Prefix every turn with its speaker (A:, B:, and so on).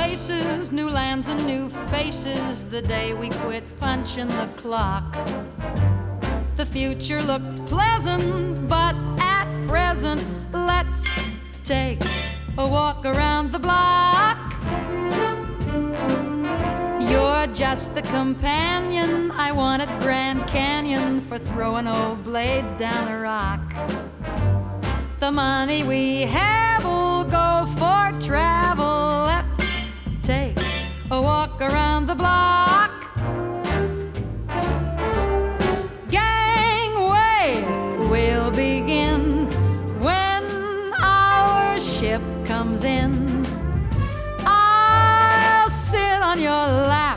A: places, new lands and new faces the day we quit punching the clock. The future looks pleasant, but at present, let's take a walk around the block. You're just the companion I want at Grand Canyon for throwing old blades down the rock. The money we have will go for travel. Let's take a walk around the block. Gangway will begin when our ship comes in. I'll sit on your lap